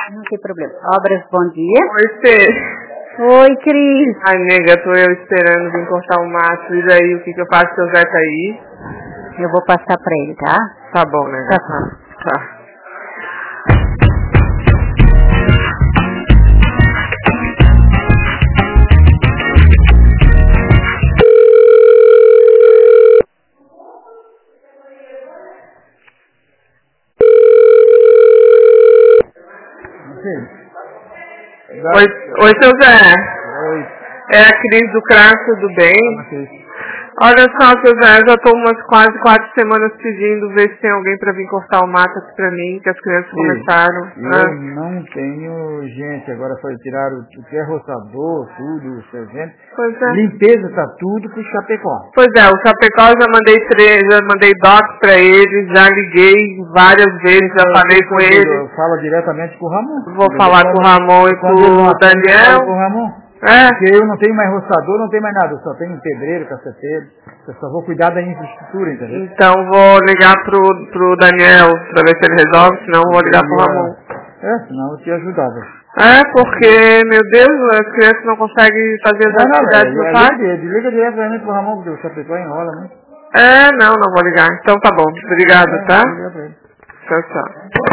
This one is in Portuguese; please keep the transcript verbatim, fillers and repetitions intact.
Não tem problema. Obras, bom dia. Oi, Fê. Oi, Cris. Ai, nega, tô eu esperando vir cortar o mato. E daí, o que que eu faço se o Zé tá aí? Eu vou passar pra ele, tá? Tá bom, nega. Tá bom. Tá. Oi, oi, seu Zé. Oi. É a Cris do Crasso, tudo bem? Ok. Olha só, seu Zé, eu já tô umas quase quatro semanas pedindo ver se tem alguém pra vir cortar o mato aqui pra mim, que as crianças Sim. começaram. Eu Ah. não tenho gente, agora foi tirar o, o que é roçador, tudo, o servente. Pois é. Limpeza tá tudo pro Chapecó. Pois é, o Chapecó eu já mandei três, já mandei docs pra eles, já liguei várias vezes, já Eu- falei eu- com eu- ele. Eu falo diretamente com o Ramon. Vou Eu falar falo- com o Ramon e quando com ele não o atende, eu Daniel. falo com o Ramon. É? Porque eu não tenho mais roçador, não tenho mais nada. Eu só tenho pedreiro, caceteiro. Eu só vou cuidar da infraestrutura, entendeu? Então vou ligar pro, pro Daniel pra ver se ele resolve, senão vou ligar pro Ramon. É, senão eu te ajudava. É, porque, meu Deus, as crianças não conseguem fazer as Não, não, atividades é, no é, parque. liga, liga diretamente pro Ramon, porque o Chapecó enrola, né? É, não, não vou ligar. Então tá bom. Obrigado, É, tá? liga pra ele. Tchau, tchau.